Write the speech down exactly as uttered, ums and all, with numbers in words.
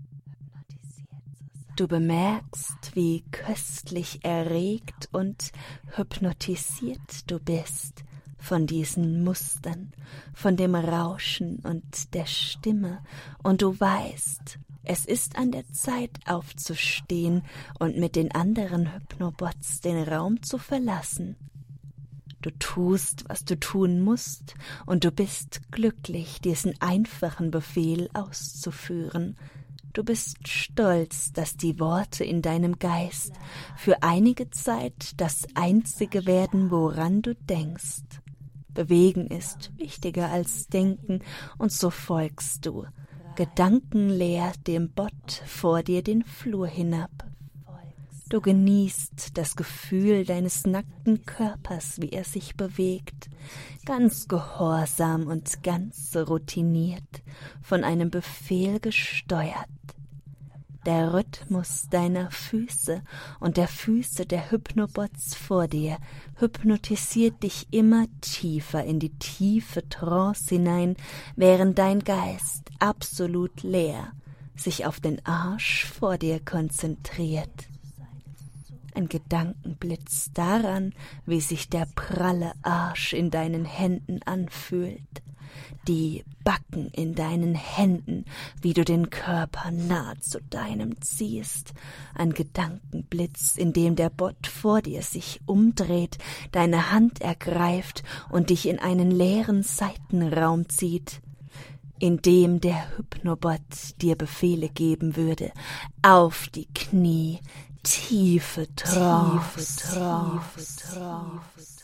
Du bemerkst, wie köstlich erregt und hypnotisiert du bist von diesen Mustern, von dem Rauschen und der Stimme, und du weißt, es ist an der Zeit aufzustehen und mit den anderen Hypnobots den Raum zu verlassen. Du tust, was du tun musst, und du bist glücklich, diesen einfachen Befehl auszuführen. Du bist stolz, dass die Worte in deinem Geist für einige Zeit das Einzige werden, woran du denkst. Bewegen ist wichtiger als Denken, und so folgst du, gedankenleer, dem Bot vor dir den Flur hinab. Du genießt das Gefühl deines nackten Körpers, wie er sich bewegt, ganz gehorsam und ganz routiniert, von einem Befehl gesteuert. Der Rhythmus deiner Füße und der Füße der Hypnobots vor dir hypnotisiert dich immer tiefer in die tiefe Trance hinein, während dein Geist absolut leer sich auf den Arsch vor dir konzentriert. Ein Gedankenblitz daran, wie sich der pralle Arsch in deinen Händen anfühlt, die Backen in deinen Händen, wie du den Körper nah zu deinem ziehst, ein Gedankenblitz, in dem der Bot vor dir sich umdreht, deine Hand ergreift und dich in einen leeren Seitenraum zieht, in dem der Hypnobot dir Befehle geben würde, auf die Knie, tiefe Trance, tiefe Trance, tiefe Trance.